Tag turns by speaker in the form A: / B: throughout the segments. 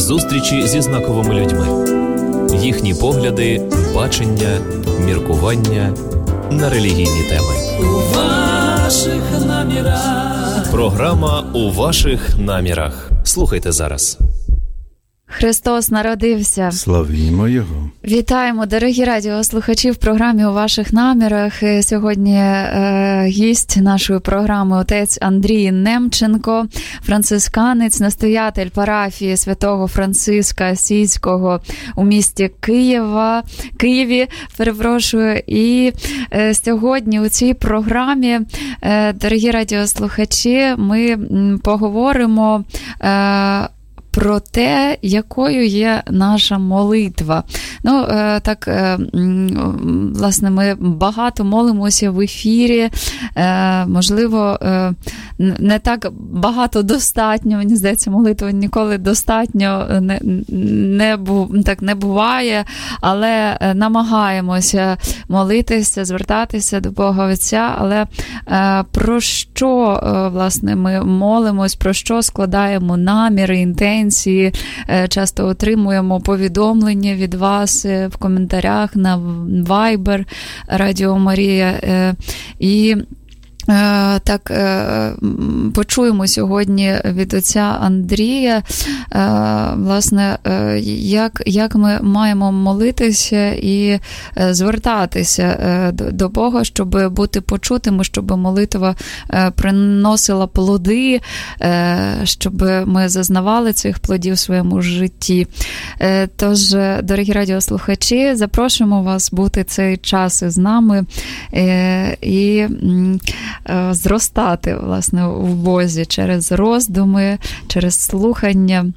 A: Зустрічі зі знаковими людьми. Їхні погляди, бачення, міркування на релігійні теми.
B: У ваших намірах.
A: Програма «У ваших намірах». Слухайте зараз.
C: Христос народився.
D: Славімо Його.
C: Вітаємо, дорогі радіослухачі, в програмі «У ваших намірах». Сьогодні гість нашої програми отець Андрій Немченко, францисканець, настоятель парафії святого Франциска Асійського у місті Києві. І сьогодні у цій програмі, дорогі радіослухачі, ми поговоримо про те, якою є наша молитва. Власне, ми багато молимося в ефірі, можливо, не так багато достатньо, мені здається, молитва ніколи достатньо не буває, але намагаємося молитися, звертатися до Бога Отця, але про що, власне, ми молимось, про що складаємо наміри, інтенції, часто отримуємо повідомлення від вас в коментарях на Viber Радіо Марія. І так, почуємо сьогодні від отця Андрія, власне, як ми маємо молитися і звертатися до Бога, щоб бути почутими, щоб молитва приносила плоди, щоб ми зазнавали цих плодів в своєму житті. Тож, дорогі радіослухачі, запрошуємо вас бути цей час із нами і зростати, власне, в Бозі через роздуми, через слухання.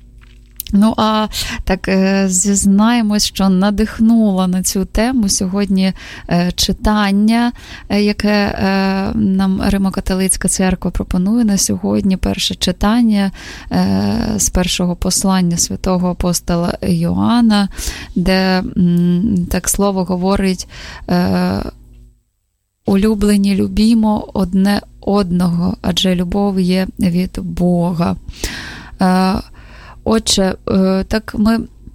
C: Зізнаємось, що надихнуло на цю тему сьогодні читання, яке нам Римо-католицька церква пропонує на сьогодні. Перше читання з першого послання святого апостола Йоанна, де так слово говорить: «Улюблені, любімо одне одного, адже любов є від Бога». Отже, так ми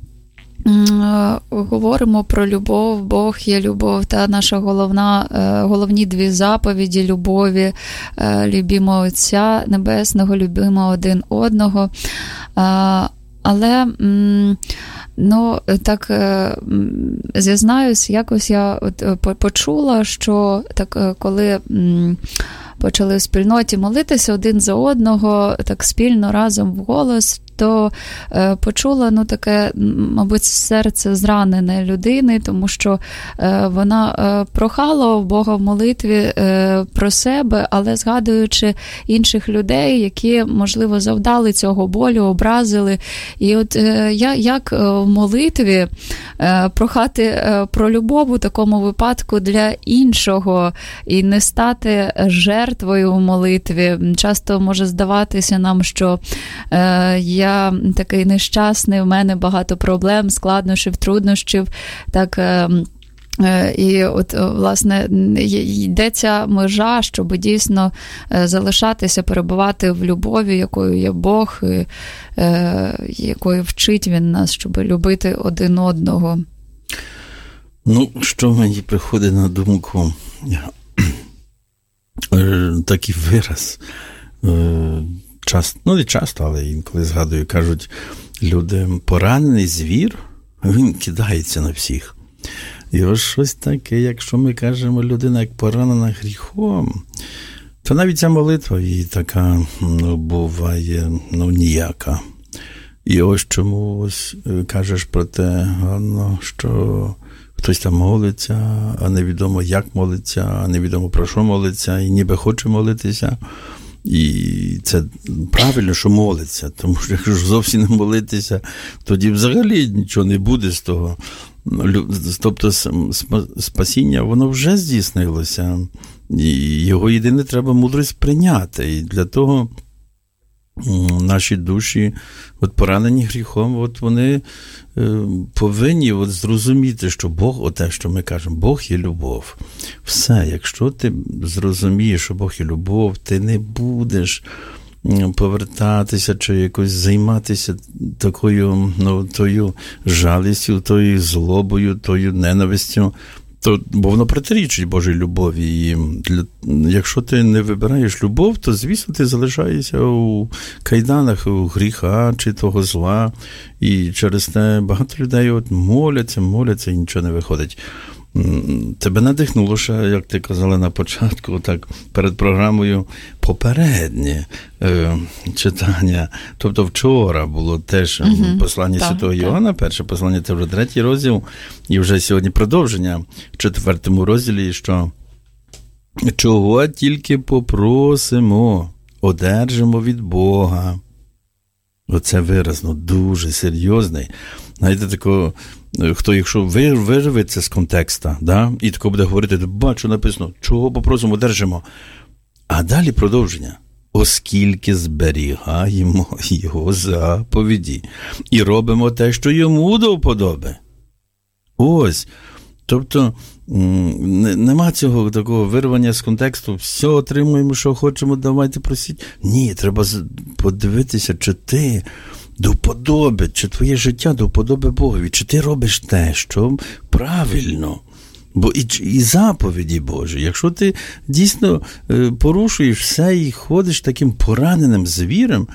C: говоримо про любов, Бог є любов, та наша головні дві заповіді любові: любімо Отця Небесного, любімо один одного. Але, зізнаюсь, якось я почула, що так, коли почали в спільноті молитися один за одного, так спільно, разом вголос, то почула, таке, мабуть, серце зранене людини, тому що вона прохала в Бога в молитві про себе, але згадуючи інших людей, які, можливо, завдали цього болю, образили. І от як в молитві прохати про любов у такому випадку для іншого і не стати жертвою в молитві? Часто може здаватися нам, що я такий нещасний, в мене багато проблем, складнощів, труднощів, так. І от, власне, йде ця межа, щоб дійсно залишатися, перебувати в любові, якою є Бог, якою вчить Він нас, щоб любити один одного.
D: Що мені приходить на думку? Такий вираз. Не часто, але інколи згадую, кажуть люди: поранений звір, він кидається на всіх. І ось щось таке, якщо ми кажемо, людина як поранена гріхом, то навіть ця молитва її така, буває, ніяка. І ось чому ось кажеш про те, що хтось там молиться, а невідомо як молиться, а невідомо про що молиться, і ніби хоче молитися. І це правильно, що молиться, тому що якщо зовсім не молитися, тоді взагалі нічого не буде з того. Тобто спасіння, воно вже здійснилося, і його єдине треба мудрість прийняти. І для того наші душі, поранені гріхом, вони повинні зрозуміти, що Бог, те, що ми кажемо, Бог є любов. Все, якщо ти зрозумієш, що Бог є любов, ти не будеш повертатися чи якось займатися такою, тою жалістю, тою злобою, тою ненавистю, бо воно протирічить Божій любові. І якщо ти не вибираєш любов, то, звісно, ти залишаєшся у кайданах, у гріха чи того зла. І через те багато людей моляться і нічого не виходить. Тебе надихнуло ще, як ти казала на початку, так перед програмою, попереднє читання. Тобто вчора було теж послання Святого Йоанна, перше послання, це вже 3-й розділ, і вже сьогодні продовження в 4-му розділі, що чого тільки попросимо, одержимо від Бога. Оце виразно, дуже серйозний. Знаєте, такого, хто, якщо виживе це з контекста, да? І тако буде говорити, бачу, написано, чого попросимо, одержимо. А далі продовження. Оскільки зберігаємо його заповіді і робимо те, що йому до вподоби. Ось. Тобто, нема цього такого вирвання з контексту, все отримуємо, що хочемо, давайте просіть. Ні, треба подивитися, чи ти до вподоби, чи твоє життя до вподоби Богові, чи ти робиш те, що правильно. Бо і заповіді Божі, якщо ти дійсно порушуєш все і ходиш таким пораненим звірем,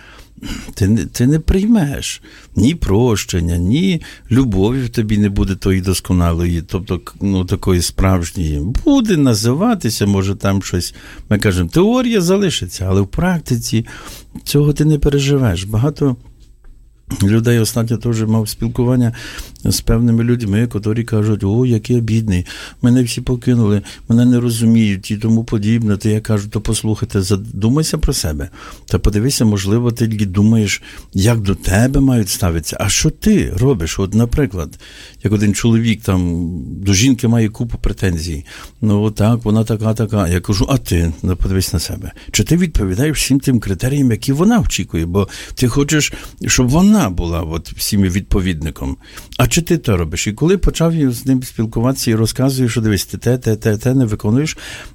D: ти не приймеш ні прощення, ні любові в тобі не буде тої досконалої, тобто такої справжньої. Буде називатися, може там щось, ми кажемо, теорія залишиться, але в практиці цього ти не переживеш. Багато людей останньо теж мав спілкування з певними людьми, які кажуть, о, який я бідний, мене всі покинули, мене не розуміють і тому подібне. То я кажу, то послухайте, задумайся про себе. Та подивися, можливо, ти тільки думаєш, як до тебе мають ставитися. А що ти робиш? От, наприклад, як один чоловік там до жінки має купу претензій. Отак, вона така. Я кажу, а ти, подивись на себе. Чи ти відповідаєш всім тим критеріям, які вона очікує? Бо ти хочеш, щоб вона була всім відповідником. А чи ти то робиш? І коли почав з ним спілкуватися і розказує, що дивись, ти те не виконуєш,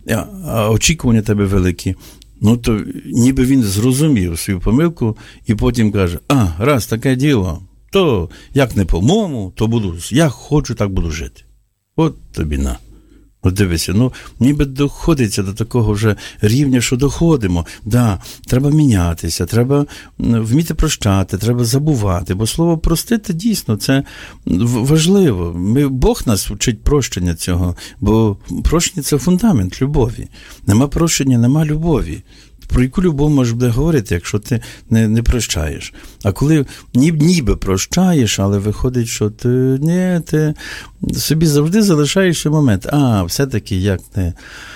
D: а очікування тебе великі, то ніби він зрозумів свою помилку і потім каже, раз таке діло, то як не по-моєму, то я хочу, так буду жити. От тобі на. От дивися, ніби доходиться до такого вже рівня, що доходимо. Да, треба мінятися, треба вміти прощати, треба забувати, бо слово простити дійсно це важливо. Бог нас вчить прощення цього, бо прощення – це фундамент любові. Нема прощення, нема любові. Про яку любов можеш буде говорити, якщо ти не прощаєш? А коли ніби прощаєш, але виходить, що ти собі завжди залишаєш момент. Все-таки як не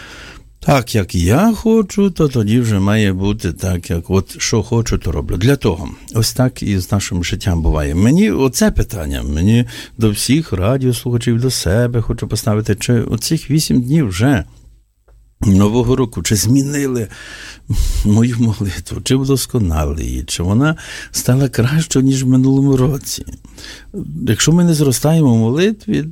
D: так, як я хочу, то тоді вже має бути так, як що хочу, то роблю. Для того, ось так і з нашим життям буває. Мені оце питання, мені до всіх радіослухачів, до себе хочу поставити, чи оцих 8 днів вже Нового року, чи змінили мою молитву, чи вдосконали її, чи вона стала кращою, ніж в минулому році. Якщо ми не зростаємо в молитві,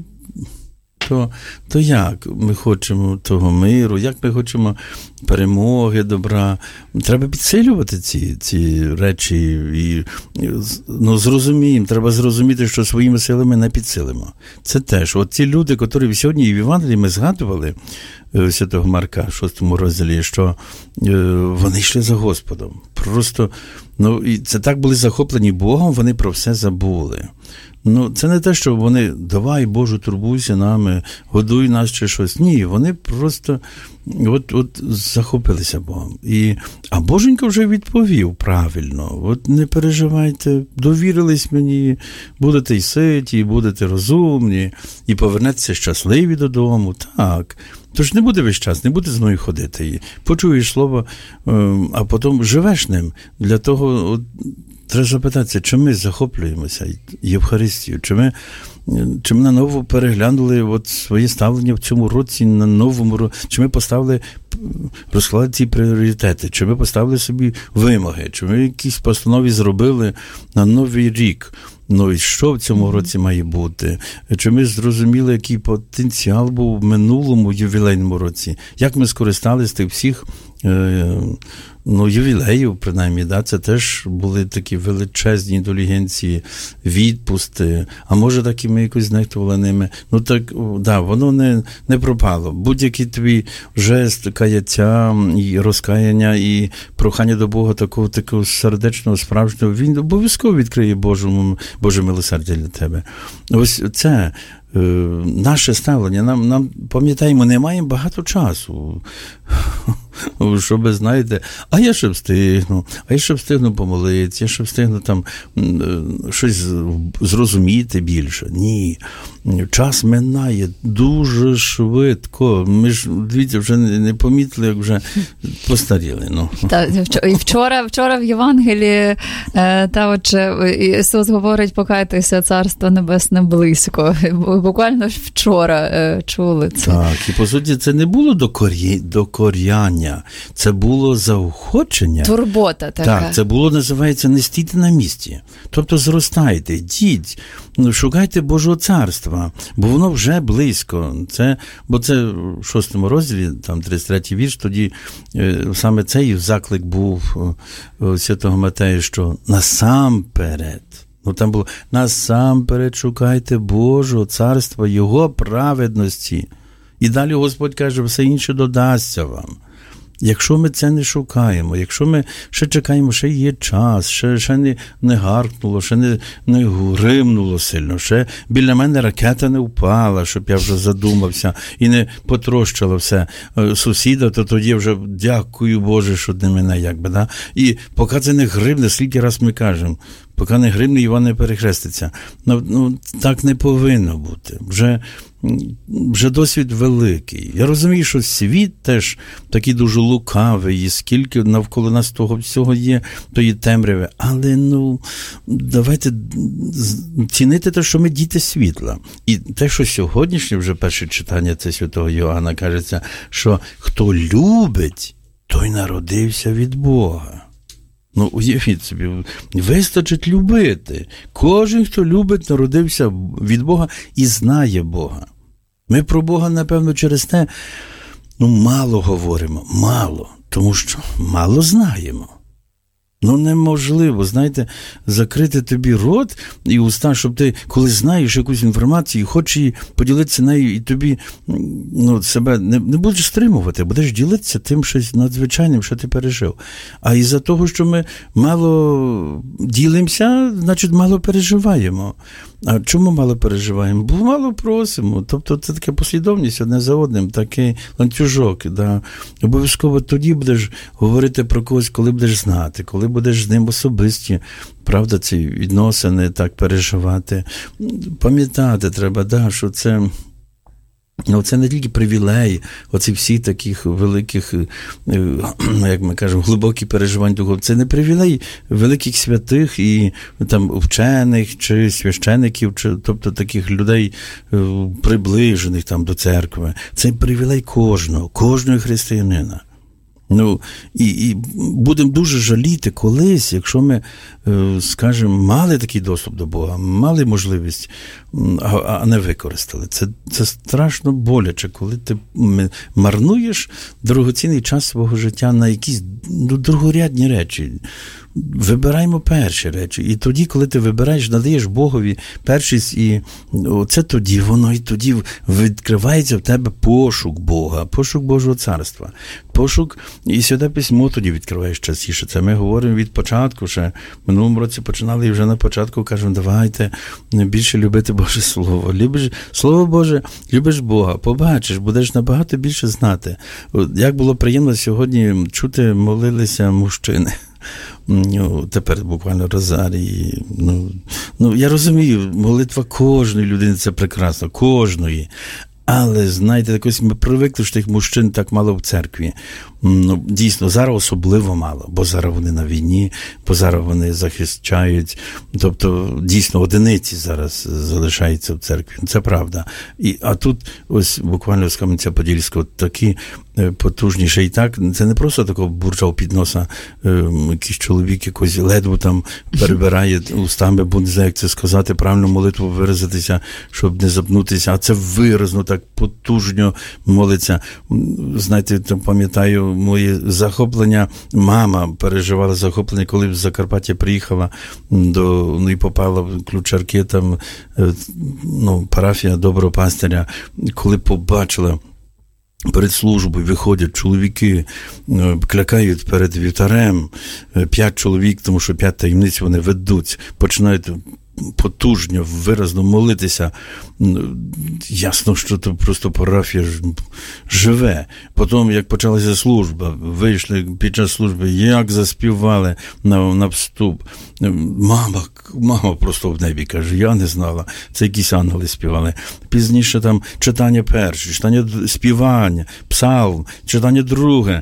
D: то як ми хочемо того миру, як ми хочемо перемоги, добра? Треба підсилювати ці речі і зрозуміємо, треба зрозуміти, що своїми силами не підсилимо. Це теж. От ці люди, які сьогодні і в Євангелії ми згадували, Святого Марка, в 6 розділі, що вони йшли за Господом. Просто, і це так були захоплені Богом, вони про все забули. Це не те, що вони, давай, Боже, турбуйся нами, годуй нас чи щось. Ні, вони просто захопилися Богом. А Боженька вже відповів правильно. Не переживайте, довірились мені, будете й ситі, будете розумні, і повернетеся щасливі додому. Так. Тож не буде весь час, не буде з мною ходити. І почуєш слово, а потім живеш ним. Для того треба запитатися, чи ми захоплюємося Євхаристією, чи ми наново переглянули своє ставлення в цьому році, на новому році, чи ми поставили, розклали ці пріоритети, чи ми поставили собі вимоги, чи ми якісь постанови зробили на новий рік. І що в цьому році має бути? Чи ми зрозуміли, який потенціал був в минулому ювілейному році? Як ми скористалися тих всіх ювілеїв, принаймні, да, це теж були такі величезні індулігенції, відпусти, а може так і ми якось знехтували ними. Так, да, воно не пропало. Будь-який твій жест каяття і розкаяння, і прохання до Бога такого сердечного, справжнього, він обов'язково відкриє Боже милосердя для тебе. Ось це наше ставлення. Нам пам'ятаємо, не маємо багато часу. Щоб, знаєте, а я ще встигну помолитися, я ще встигну там щось зрозуміти більше. Ні. Час минає дуже швидко. Ми ж, дивіться, вже не помітили, як вже постаріли.
C: І вчора в Євангелії Ісус говорить, покайтеся, Царство Небесне близько. Буквально ж вчора чули це.
D: Так, і по суті це не було докоряння, це було заохочення.
C: Турбота така.
D: Так, це було, називається, не стійте на місці. Тобто зростайте, йдіть, шукайте Божого царства, бо воно вже близько. Бо це в 6 розділі, там 33-й вірш, тоді саме цей заклик був святого Матея, що насамперед, там було, насамперед шукайте Божого царства, Його праведності. І далі Господь каже, все інше додасться вам. Якщо ми це не шукаємо, якщо ми ще чекаємо, ще є час, ще не гаркнуло, ще не гримнуло сильно, ще біля мене ракета не впала, щоб я вже задумався і не потрощило все сусіда, то тоді вже дякую Боже, що не мене, якби, да? І поки це не гримне, скільки раз ми кажемо, поки не гримне, Іван не перехреститься. Так не повинно бути. Вже досвід великий. Я розумію, що світ теж такий дуже лукавий, і скільки навколо нас того всього є, тої темряви. Але, давайте цінити те, що ми діти світла. І те, що сьогоднішнє вже перше читання це святого Йоанна, кажеться, що хто любить, той народився від Бога. Уявіть собі, вистачить любити. Кожен, хто любить, народився від Бога і знає Бога. Ми про Бога, напевно, через те, мало говоримо, мало, тому що мало знаємо. Неможливо, знаєте, закрити тобі рот і уста, щоб ти, коли знаєш якусь інформацію і хочеш її поділитися нею, і тобі себе не будеш стримувати, будеш ділитися тим щось надзвичайним, що ти пережив. А із-за того, що ми мало ділимося, значить мало переживаємо. А чому мало переживаємо? Бо мало просимо. Тобто це така послідовність одне за одним, такий ланцюжок. Да. Обов'язково тоді будеш говорити про когось, коли будеш знати, коли будеш з ним особисті, правда, ці відносини так переживати. Пам'ятати треба, що це... Це не тільки привілей, оці всі таких великих, як ми кажемо, глибокі переживань духов. Це не привілей великих святих і там вчених чи священиків, тобто таких людей приближених там до церкви. Це привілей кожного християнина. І будемо дуже жаліти колись, якщо ми, скажімо, мали такий доступ до Бога, мали можливість, а не використали. Це страшно боляче, коли ти марнуєш дорогоцінний час свого життя на якісь другорядні речі. Вибираємо перші речі. І тоді, коли ти вибираєш, надаєш Богові першість, і це тоді воно, і тоді відкривається в тебе пошук Бога, пошук Божого царства. Пошук, і Святе Письмо тоді відкриваєш частіше. Це ми говоримо від початку, ще в минулому році починали, і вже на початку кажемо, давайте більше любити Боже Слово. Любиш Слово Боже, любиш Бога, побачиш, будеш набагато більше знати. Як було приємно сьогодні чути, молилися мужчини. Тепер буквально розарії. Я розумію, молитва кожної людини – це прекрасно, кожної. Але, знаєте, якось ми привикли, що тих мужчин так мало в церкві. Дійсно, зараз особливо мало, бо зараз вони на війні, бо зараз вони захищають. Тобто, дійсно, одиниці зараз залишаються в церкві. Це правда. А тут, ось буквально з Кам'янця-Подільського, такі потужніше. І так, це не просто такого бурчав під носа якийсь чоловік, якось ледве там перебирає устами, бо не знає, як це сказати, правильно молитву виразитися, щоб не запнутися, а це виразно, так потужно молиться. Знаєте, пам'ятаю, моє захоплення, мама переживала захоплення, коли в Закарпаття приїхала і попала в Ключарки, там, парафія Доброго Пастиря, коли побачила, перед службою виходять чоловіки, клякають перед вівтарем, 5 чоловік, тому що 5 таємниць вони ведуть, починають потужно, виразно молитися. Ясно, що це просто парафія живе. Потім, як почалася служба, вийшли під час служби, як заспівали на вступ. Мама просто в небі каже, я не знала. Це якісь ангели співали. Пізніше там читання перше, читання співання, псалм, читання друге.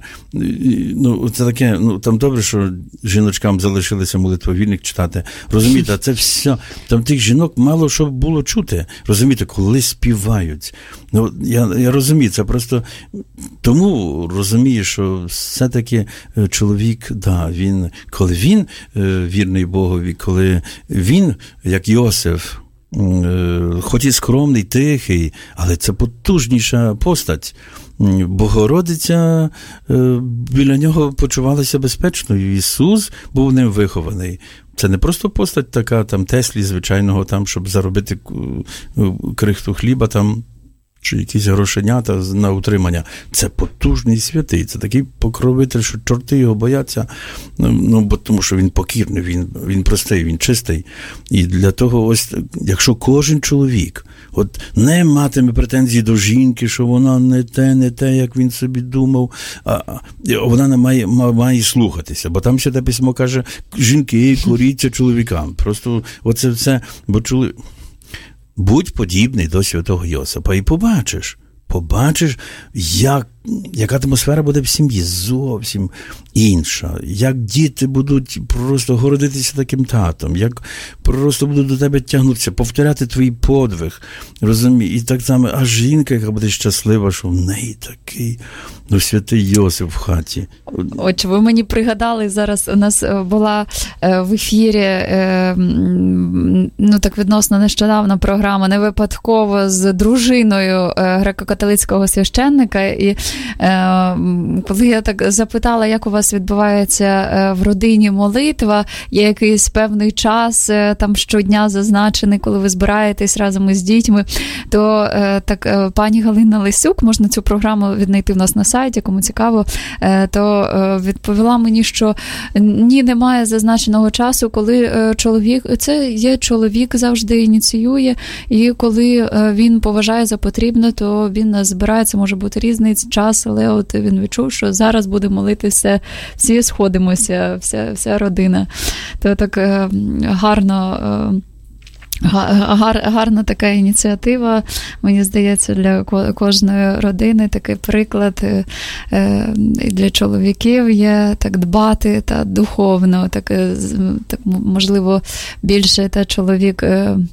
D: Це таке, там добре, що жіночкам залишилися молитвовільник читати. Розумієте, це все. Там тих жінок мало що було чути. Розумієте, коли співають. Я розумію, це просто тому розумію, що все-таки чоловік, коли він вірний Богові, коли він, як Йосиф, хоч і скромний, тихий, але це потужніша постать. Богородиця біля нього почувалася безпечно. Ісус був ним вихований. Це не просто постать така, там, Теслі звичайного, там, щоб заробити крихту хліба, там, чи якісь грошенята на утримання. Це потужний святий, це такий покровитель, що чорти його бояться, тому що він покірний, він простий, він чистий. І для того ось, якщо кожен чоловік не матиме претензій до жінки, що вона не те, як він собі думав, вона не має слухатися, бо там Святе Письмо каже, жінки, коріться чоловікам. Просто оце все, бо чоловік... Будь подібний до святого Йосипа і побачиш, яка атмосфера буде в сім'ї зовсім інша, як діти будуть просто гордитися таким татом, як просто будуть до тебе тягнутися, повторяти твій подвиг, розумієш? І так само, а жінка, яка буде щаслива, що в неї такий, святий Йосип в хаті.
C: Отже, ви мені пригадали, зараз у нас була в ефірі, так відносно нещодавно програма «Не випадково» з дружиною греко-католицького священника, і коли я так запитала, як у вас відбувається в родині молитва, є якийсь певний час, там щодня зазначений, коли ви збираєтесь разом із дітьми, то так пані Галина Лисюк, можна цю програму віднайти в нас на сайті, кому цікаво, то відповіла мені, що ні, немає зазначеного часу, коли чоловік завжди ініціює, і коли він поважає за потрібне, то він нас збирає, це може бути різний час, але він відчув, що зараз буде молитися, всі сходимося, вся родина. То так гарно... Гарна така ініціатива, мені здається, для кожної родини такий приклад для чоловіків є так дбати та духовно, так можливо більше та чоловік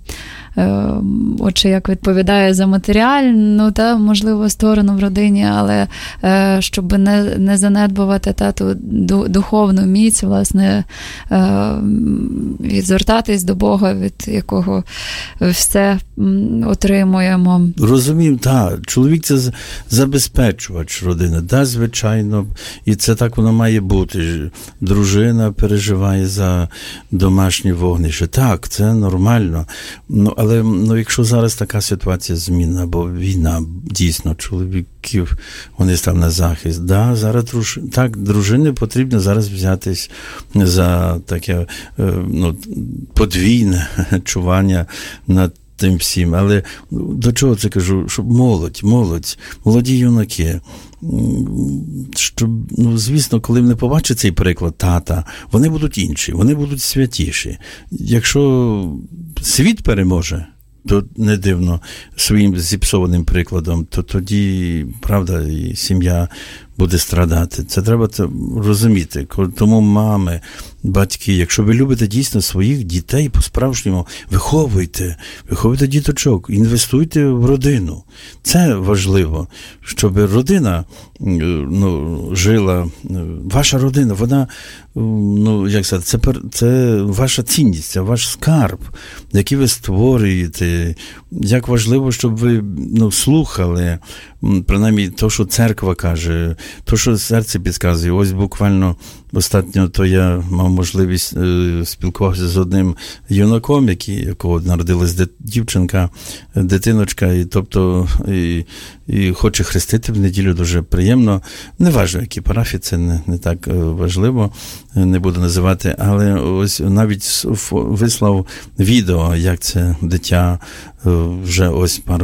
C: отже, як відповідає за матеріальну та, можливо, сторону в родині, але щоб не занедбувати ту духовну міць, власне, відзвертатись до Бога, від якого все отримуємо.
D: Розумію, так. Чоловік – це забезпечувач родини, да, звичайно, і це так воно має бути. Дружина переживає за домашнє вогнище. Так, це нормально. Але якщо зараз така ситуація змінна, бо війна, дійсно, чоловіків, вони став на захист. Да, зараз дружині потрібно зараз взятись за таке подвійне чування над тим всім. Але до чого це кажу? Щоб молоді юнаки, щоб, звісно, коли вони побачать цей приклад тата, вони будуть інші, вони будуть святіші. Якщо світ переможе, то не дивно, своїм зіпсованим прикладом, то тоді, правда, і сім'я буде страдати. Це треба розуміти. Тому мами, батьки, якщо ви любите дійсно своїх дітей по-справжньому, виховуйте діточок, інвестуйте в родину. Це важливо, щоб родина жила. Ваша родина, вона, як сказати, це ваша цінність, це ваш скарб, який ви створюєте. Як важливо, щоб ви слухали, принаймні, то, що церква каже, то, що серце підказує. Ось буквально остатньо, то я мав можливість спілкуватися з одним юнаком, якого народилась дитиночка, і хоче хрестити в неділю, дуже приємно. Не важливо, які парафії, це не так важливо, не буду називати, але ось навіть вислав відео, як це дитя вже ось пару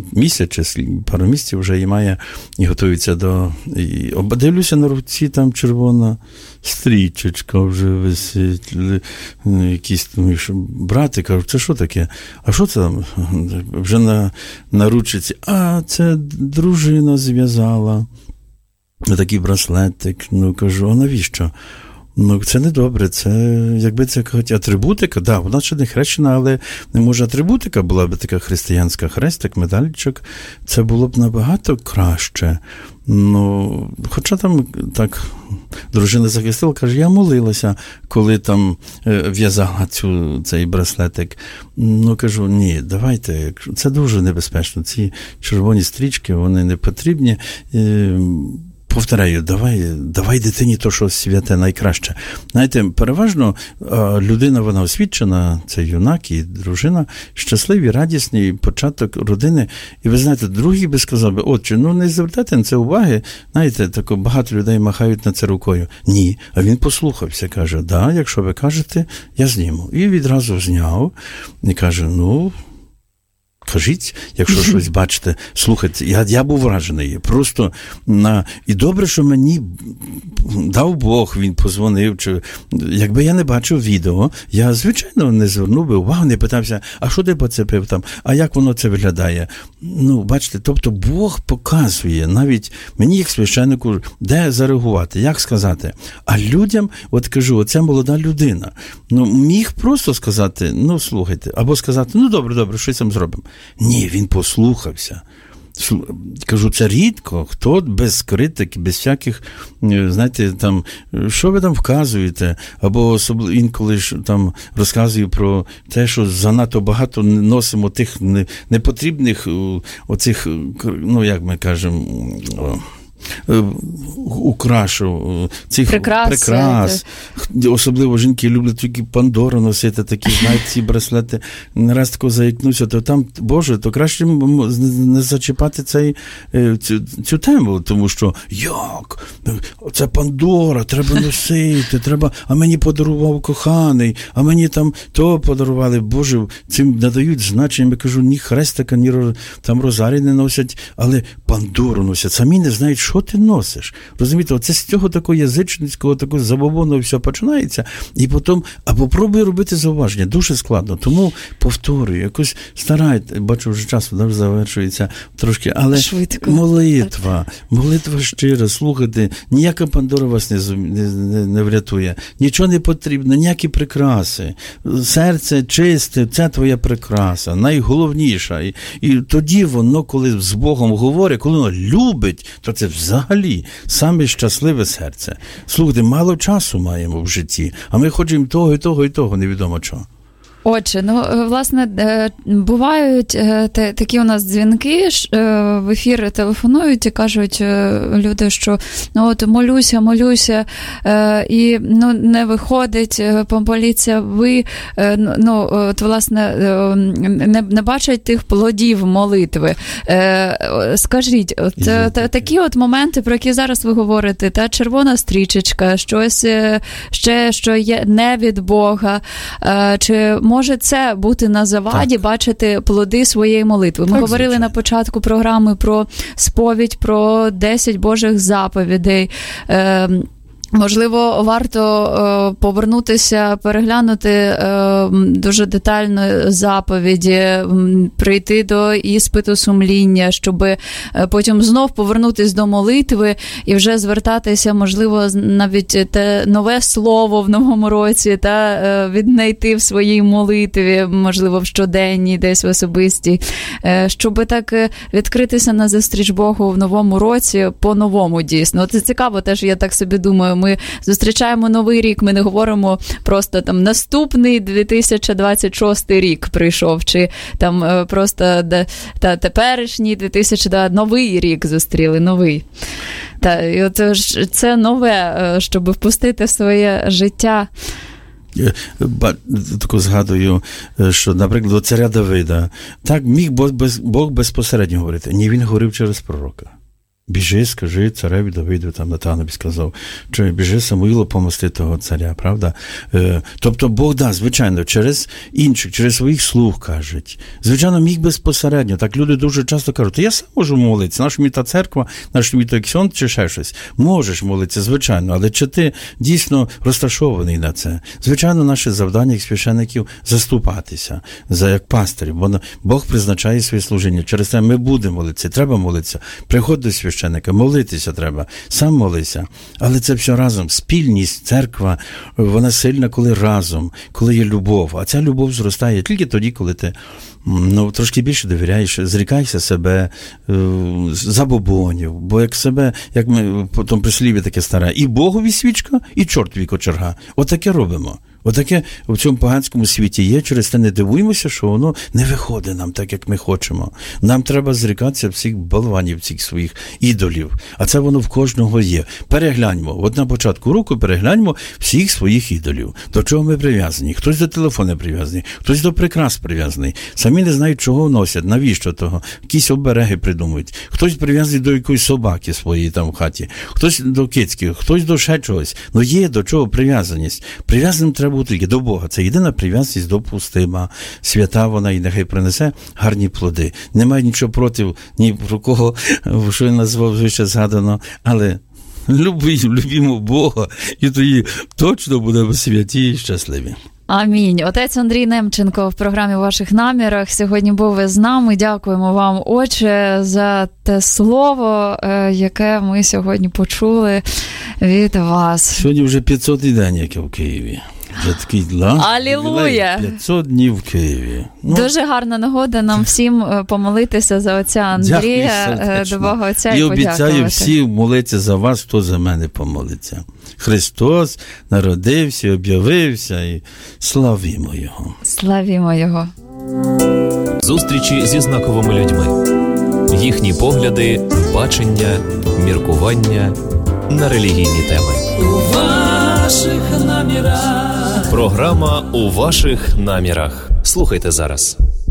D: місяців вже і має, і готується і дивлюся, на руці там червона стрічечка вже висить, якісь брати кажуть, це що таке? А що це там? Вже на ручці. А, це дружина зв'язала. Такий браслетик. Кажу, а навіщо? Це не добре, це, якби це атрибутика, да, вона ще не хрещена, але не може атрибутика була б така християнська, хрестик, медальчик, це було б набагато краще. Хоча там так дружина захистила, каже, я молилася, коли там в'язала цей браслетик. Кажу, ні, давайте, це дуже небезпечно, ці червоні стрічки, вони не потрібні. Повторяю, давай дитині то, що святе, найкраще. Знаєте, переважно людина, вона освічена, це юнак і дружина, щасливі, радісні, початок родини. І ви знаєте, другий би сказав, отче, не звертайте на це уваги. Знаєте, так багато людей махають на це рукою. Ні, а він послухався, каже, да, якщо ви кажете, я зніму. І відразу зняв, і каже, кажіть, якщо щось бачите. Слухайте, я був вражений. Просто і добре, що мені дав Бог, він позвонив. Якби я не бачив відео, я, звичайно, не звернув би увагу, не питався, а що ти поцепив там, а як воно це виглядає. Бачите, тобто Бог показує навіть мені, як священнику, де зареагувати, як сказати. А людям, от кажу, оця молода людина, міг просто сказати, слухайте, або сказати, добре, щось там зробимо. Ні, він послухався. Кажу, це рідко, хто без критики, без всяких, знаєте, там, що ви там вказуєте, або особливо інколи ж там розказую про те, що занадто багато носимо тих непотрібних оцих, як ми кажемо, украшу цих прикрас. Особливо жінки люблять тільки Пандору носити, такі, знають, ці браслети. Не раз тако заікнуся, то там, Боже, то краще не зачіпати цю тему, тому що, як? Це Пандора, треба носити, а мені подарував коханий, а мені там то подарували. Боже, цим надають значення. Я кажу, ні хрестика, ні там розарій не носять, але Пандору носять. Самі не знають, що ти носиш. Розумієте, оце з цього такого язичницького, такого забобонного все починається, і потім, а попробуй робити зауваження. Дуже складно. Тому повторюю, якось старайте, бачу, вже час завершується трошки, але швидко. Молитва щира, слухайте, ніяка Пандора вас не врятує, нічого не потрібно, ніякі прикраси. Серце чисте, це твоя прикраса, найголовніша. І тоді воно, коли з Богом говорить, коли воно любить, то це взагалі саме щасливе серце. Слухайте, мало часу маємо в житті, а ми хочемо того, невідомо чого.
C: Отже, власне, бувають такі у нас дзвінки, в ефір телефонують і кажуть люди, що молюся, і не виходить, помоліться ви, власне, не бачать тих плодів молитви. Скажіть, такі от моменти, про які зараз ви говорите, та червона стрічечка, щось ще, що є не від Бога, чи може це бути на заваді, бачити плоди своєї молитви? Ми говорили звичайно на початку програми про сповідь, про 10 Божих заповідей. Можливо, варто повернутися, переглянути дуже детально заповіді, прийти до іспиту сумління, щоб потім знов повернутися до молитви і вже звертатися, можливо, навіть те нове слово в новому році, та віднайти в своїй молитві, можливо, в щоденній, десь в особистій, щоб так відкритися на зустріч Богу в новому році по-новому дійсно. Це цікаво теж, я так собі думаю, ми зустрічаємо новий рік, ми не говоримо просто там наступний 2026 рік прийшов, чи там просто теперішній новий рік зустріли, новий. І от це нове, щоб впустити в своє життя.
D: Таку згадую, що, наприклад, до царя Давида, так міг Бог безпосередньо говорити. Ні, він говорив через пророка. Біжи, скажи цареві Давиду, там Натанові сказав, що біжи Самуїлу помости того царя, правда? Тобто Бог, да, звичайно, через інших, через своїх слуг кажуть. Звичайно, міг безпосередньо. Так люди дуже часто кажуть, я сам можу молитися, наша мені та церква, наш мій той ксьонд чи ще щось. Можеш молитися, звичайно, але чи ти дійсно розташований на це? Звичайно, наше завдання як священиків заступатися, як пастирів, бо Бог призначає своє служіння. Через це ми будемо молитися, треба молитися. Приходь до священика, молитися треба, сам молися. Але це все разом. Спільність, церква, вона сильна, коли разом, коли є любов. А ця любов зростає тільки тоді, коли ти трошки більше довіряєш, зрікаєшся себе, забобонів. Бо як ми потім прислів'я таке старе, і Богові свічка, і чортові кочерга. Отаке робимо. Отаке в цьому поганському світі є, через те не дивуємося, що воно не виходить нам так, як ми хочемо. Нам треба зрікатися всіх болванів, всіх своїх ідолів. А це воно в кожного є. Перегляньмо. От на початку року перегляньмо всіх своїх ідолів. До чого ми прив'язані? Хтось до телефону прив'язаний, хтось до прикрас прив'язаний. Самі не знають, чого носять, навіщо того. Якісь обереги придумують. Хтось прив'язаний до якоїсь собаки своєї там в хаті, хтось до кицьків, хтось до ще чогось. Є до чого прив'язаність. Прив'язаним треба тільки до Бога. Це єдина прив'язаність допустима. Свята вона і нехай принесе гарні плоди. Немає нічого проти ні про кого, що я назвав, вище згадано, але любімо Бога, і тоді точно будемо святі і щасливі.
C: Амінь. Отець Андрій Немченко в програмі «У ваших намірах» сьогодні був з нами. Дякуємо вам, Отче, за те слово, яке ми сьогодні почули від вас.
D: Сьогодні вже 500-й день, як я в Києві. Вже такий
C: Алілуя!
D: 500 днів в Києві.
C: Дуже гарна нагода нам всім помолитися за отця Андрія, до Бога Отця, і подякувати.
D: Обіцяю всім молитися за вас, хто за мене помолиться. Христос народився, об'явився, і славімо Його.
C: Славімо Його.
A: Зустрічі зі знаковими людьми. Їхні погляди, бачення, міркування на релігійні теми.
B: У ваших намірах.
A: Програма «У ваших намірах». Слухайте зараз.